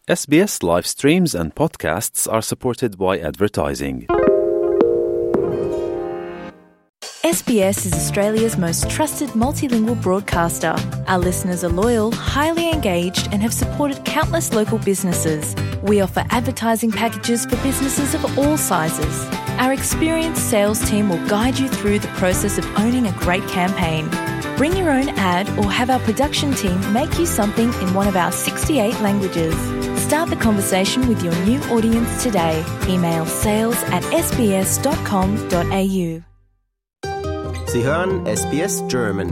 SBS live streams and podcasts are supported by advertising. SBS is Australia's most trusted multilingual broadcaster. Our listeners are loyal, highly engaged and have supported countless local businesses. We offer advertising packages for businesses of all sizes. Our experienced sales team will guide you through the process of owning a great campaign. Bring your own ad or have our production team make you something in one of our 68 languages. Start the conversation with your new audience today. Email sales@sbs.com.au. Sie hören SBS German.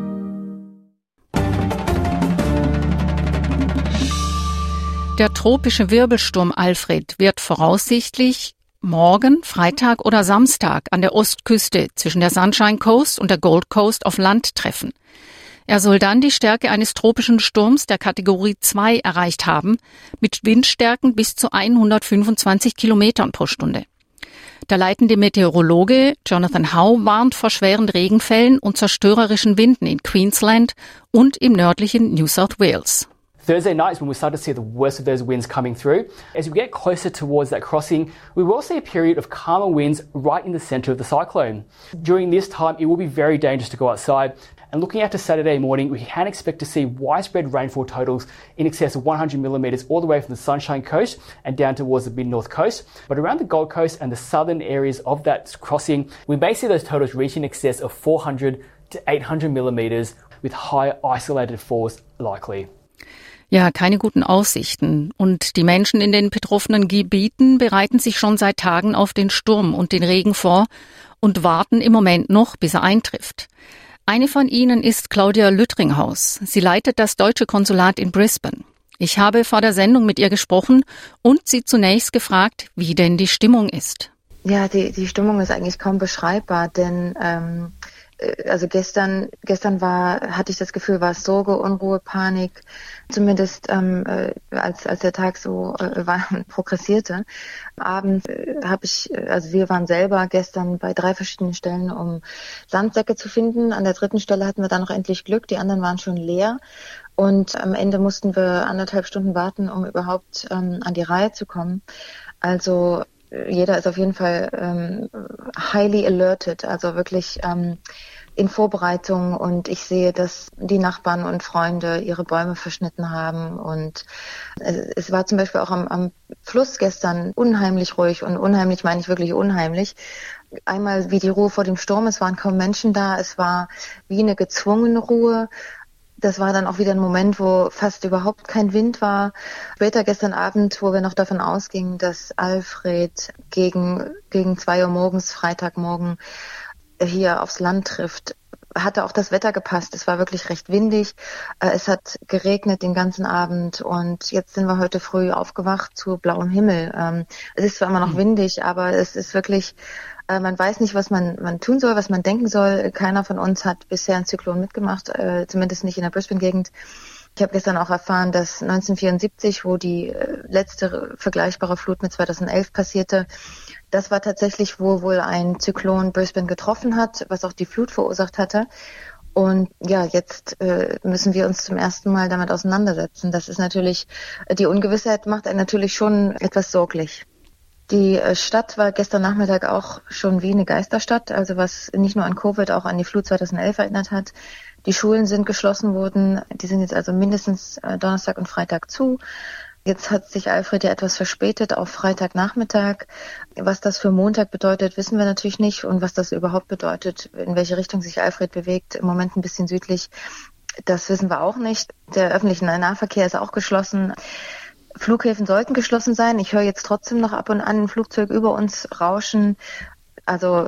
Der tropische Wirbelsturm Alfred wird voraussichtlich morgen, Freitag oder Samstag an der Ostküste zwischen der Sunshine Coast und der Gold Coast auf Land treffen. Er soll dann die Stärke eines tropischen Sturms der Kategorie 2 erreicht haben, mit Windstärken bis zu 125 Kilometern pro Stunde. Der leitende Meteorologe Jonathan Howe warnt vor schweren Regenfällen und zerstörerischen Winden in Queensland und im nördlichen New South Wales. Thursday night is when we start to see the worst of those winds coming through. As we get closer towards that crossing, we will see a period of calmer winds right in the centre of the cyclone. During this time, it will be very dangerous to go outside. And looking out to Saturday morning, we can expect to see widespread rainfall totals in excess of 100 millimetres all the way from the Sunshine Coast and down towards the mid-north coast. But around the Gold Coast and the southern areas of that crossing, we may see those totals reach in excess of 400 to 800 millimetres with high isolated falls likely. Ja, keine guten Aussichten. Und die Menschen in den betroffenen Gebieten bereiten sich schon seit Tagen auf den Sturm und den Regen vor und warten im Moment noch, bis er eintrifft. Eine von ihnen ist Claudia Lüttringhaus. Sie leitet das deutsche Konsulat in Brisbane. Ich habe vor der Sendung mit ihr gesprochen und sie zunächst gefragt, wie denn die Stimmung ist. Ja, die Stimmung ist eigentlich kaum beschreibbar, denn also gestern hatte ich das Gefühl, war es Sorge, Unruhe, Panik, zumindest als der Tag so progressierte. Abends wir waren selber gestern bei 3 verschiedenen Stellen, um Sandsäcke zu finden. An der 3. Stelle hatten wir dann noch endlich Glück, die anderen waren schon leer. Und am Ende mussten wir 1,5 Stunden warten, um überhaupt an die Reihe zu kommen. Also jeder ist auf jeden Fall highly alerted, also wirklich in Vorbereitung, und ich sehe, dass die Nachbarn und Freunde ihre Bäume verschnitten haben, und es war zum Beispiel auch am Fluss gestern unheimlich ruhig, und unheimlich meine ich wirklich unheimlich. Einmal wie die Ruhe vor dem Sturm, es waren kaum Menschen da, es war wie eine gezwungene Ruhe. Das war dann auch wieder ein Moment, wo fast überhaupt kein Wind war. Später gestern Abend, wo wir noch davon ausgingen, dass Alfred gegen 2 Uhr morgens, Freitagmorgen, hier aufs Land trifft, hatte auch das Wetter gepasst. Es war wirklich recht windig. Es hat geregnet den ganzen Abend, und jetzt sind wir heute früh aufgewacht zu blauem Himmel. Es ist zwar immer noch windig, aber es ist wirklich, man weiß nicht, was man tun soll, was man denken soll. Keiner von uns hat bisher einen Zyklon mitgemacht, zumindest nicht in der Brisbane-Gegend. Ich habe gestern auch erfahren, dass 1974, wo die letzte vergleichbare Flut mit 2011 passierte, das war tatsächlich, wo wohl ein Zyklon Brisbane getroffen hat, was auch die Flut verursacht hatte. Und ja, jetzt müssen wir uns zum ersten Mal damit auseinandersetzen. Das ist natürlich, die Ungewissheit macht einen natürlich schon etwas sorglich. Die Stadt war gestern Nachmittag auch schon wie eine Geisterstadt, also was nicht nur an Covid, auch an die Flut 2011 erinnert hat. Die Schulen sind geschlossen worden, die sind jetzt also mindestens Donnerstag und Freitag zu. Jetzt hat sich Alfred ja etwas verspätet auf Freitagnachmittag. Was das für Montag bedeutet, wissen wir natürlich nicht. Und was das überhaupt bedeutet, in welche Richtung sich Alfred bewegt, im Moment ein bisschen südlich, das wissen wir auch nicht. Der öffentliche Nahverkehr ist auch geschlossen. Flughäfen sollten geschlossen sein. Ich höre jetzt trotzdem noch ab und an ein Flugzeug über uns rauschen. Also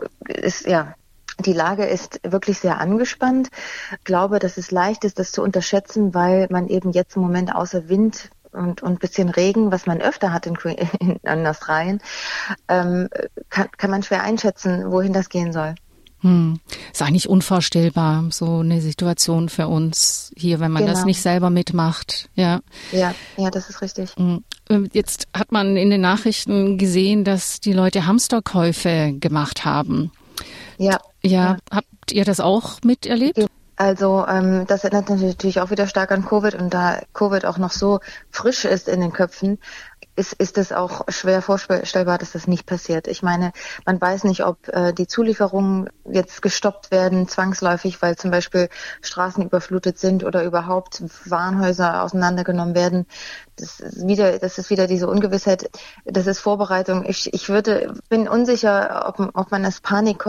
die Lage ist wirklich sehr angespannt. Ich glaube, dass es leicht ist, das zu unterschätzen, weil man eben jetzt im Moment außer Wind und ein bisschen Regen, was man öfter hat in Australien, kann man schwer einschätzen, wohin das gehen soll. Ist eigentlich unvorstellbar, so eine Situation für uns hier, wenn man das nicht selber mitmacht. Ja, das ist richtig. Jetzt hat man in den Nachrichten gesehen, dass die Leute Hamsterkäufe gemacht haben. Ja. Habt ihr das auch miterlebt? Also das erinnert natürlich auch wieder stark an Covid, und da Covid auch noch so frisch ist in den Köpfen, ist es auch schwer vorstellbar, dass das nicht passiert. Ich meine, man weiß nicht, ob die Zulieferungen jetzt gestoppt werden, zwangsläufig, weil zum Beispiel Straßen überflutet sind oder überhaupt Warenhäuser auseinandergenommen werden. Das ist wieder diese Ungewissheit. Das ist Vorbereitung. Ich bin unsicher, ob man als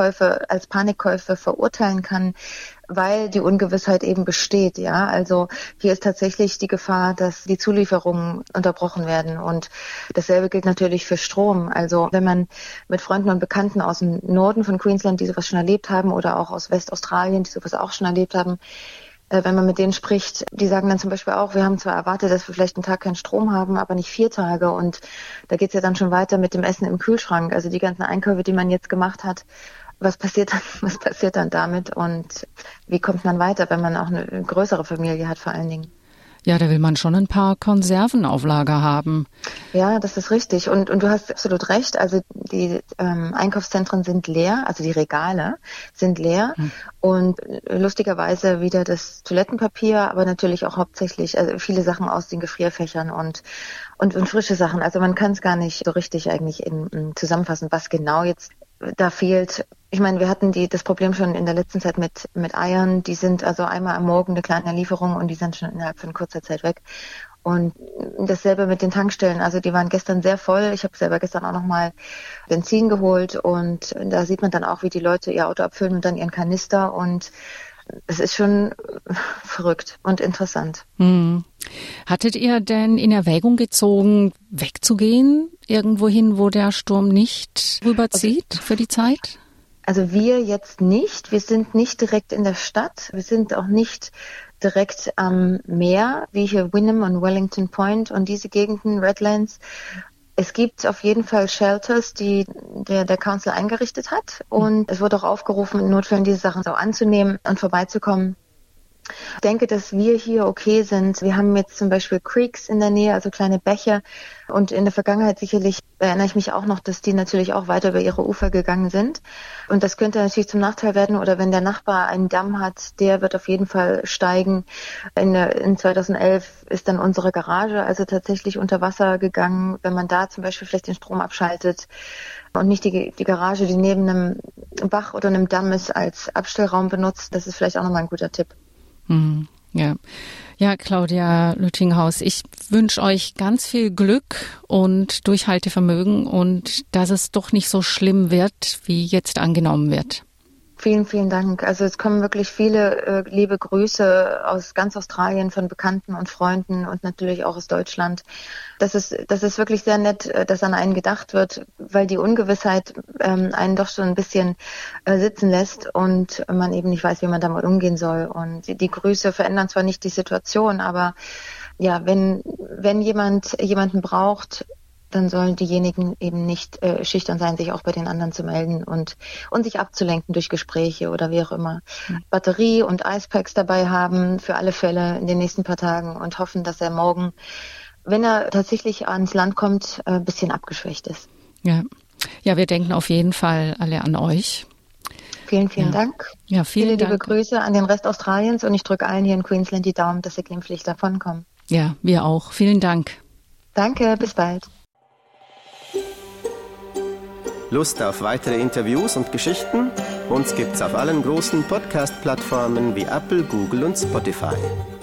Panikkäufe verurteilen kann, weil die Ungewissheit eben besteht, ja. Also hier ist tatsächlich die Gefahr, dass die Zulieferungen unterbrochen werden, und dasselbe gilt natürlich für Strom. Also wenn man mit Freunden und Bekannten aus dem Norden von Queensland, die sowas schon erlebt haben, oder auch aus Westaustralien, die sowas auch schon erlebt haben, wenn man mit denen spricht, die sagen dann zum Beispiel auch, wir haben zwar erwartet, dass wir vielleicht einen Tag keinen Strom haben, aber nicht 4 Tage, und da geht's ja dann schon weiter mit dem Essen im Kühlschrank. Also die ganzen Einkäufe, die man jetzt gemacht hat, was passiert dann damit, und wie kommt man weiter, wenn man auch eine größere Familie hat vor allen Dingen? Ja, da will man schon ein paar Konserven auf Lager haben. Ja, das ist richtig. Und du hast absolut recht. Also die Einkaufszentren sind leer, also die Regale sind leer. Und lustigerweise wieder das Toilettenpapier, aber natürlich auch hauptsächlich viele Sachen aus den Gefrierfächern und frische Sachen. Also man kann es gar nicht so richtig eigentlich zusammenfassen, was genau jetzt da fehlt. Ich meine, wir hatten das Problem schon in der letzten Zeit mit Eiern. Die sind also einmal am Morgen eine kleine Lieferung, und die sind schon innerhalb von kurzer Zeit weg. Und dasselbe mit den Tankstellen. Also die waren gestern sehr voll. Ich habe selber gestern auch nochmal Benzin geholt, und da sieht man dann auch, wie die Leute ihr Auto abfüllen und dann ihren Kanister, und es ist schon verrückt und interessant. Hattet ihr denn in Erwägung gezogen, wegzugehen, irgendwohin, wo der Sturm nicht rüberzieht für die Zeit? Also wir jetzt nicht. Wir sind nicht direkt in der Stadt. Wir sind auch nicht direkt am Meer, wie hier Wynnum und Wellington Point und diese Gegenden, Redlands. Es gibt auf jeden Fall Shelters, die der Council eingerichtet hat, und es wird auch aufgerufen, in Notfällen diese Sachen so anzunehmen und vorbeizukommen. Ich denke, dass wir hier okay sind. Wir haben jetzt zum Beispiel Creeks in der Nähe, also kleine Bäche. Und in der Vergangenheit sicherlich erinnere ich mich auch noch, dass die natürlich auch weiter über ihre Ufer gegangen sind. Und das könnte natürlich zum Nachteil werden. Oder wenn der Nachbar einen Damm hat, der wird auf jeden Fall steigen. In 2011 ist dann unsere Garage also tatsächlich unter Wasser gegangen. Wenn man da zum Beispiel vielleicht den Strom abschaltet und nicht die Garage, die neben einem Bach oder einem Damm ist, als Abstellraum benutzt, das ist vielleicht auch nochmal ein guter Tipp. Ja, Claudia Lüttinghaus, ich wünsche euch ganz viel Glück und Durchhaltevermögen, und dass es doch nicht so schlimm wird, wie jetzt angenommen wird. Vielen, vielen Dank. Also es kommen wirklich viele liebe Grüße aus ganz Australien von Bekannten und Freunden und natürlich auch aus Deutschland. Das ist wirklich sehr nett, dass an einen gedacht wird, weil die Ungewissheit einen doch schon ein bisschen sitzen lässt und man eben nicht weiß, wie man damit umgehen soll. Und die Grüße verändern zwar nicht die Situation, aber ja, wenn jemanden braucht, dann sollen diejenigen eben nicht schüchtern sein, sich auch bei den anderen zu melden und sich abzulenken durch Gespräche oder wie auch immer. Batterie und Icepacks dabei haben für alle Fälle in den nächsten paar Tagen und hoffen, dass er morgen, wenn er tatsächlich ans Land kommt, ein bisschen abgeschwächt ist. Ja, wir denken auf jeden Fall alle an euch. Vielen, vielen Dank. Ja, viele Dank. Liebe Grüße an den Rest Australiens, und ich drücke allen hier in Queensland die Daumen, dass sie glimpflich davonkommen. Ja, wir auch. Vielen Dank. Danke, bis bald. Lust auf weitere Interviews und Geschichten? Uns gibt's auf allen großen Podcast-Plattformen wie Apple, Google und Spotify.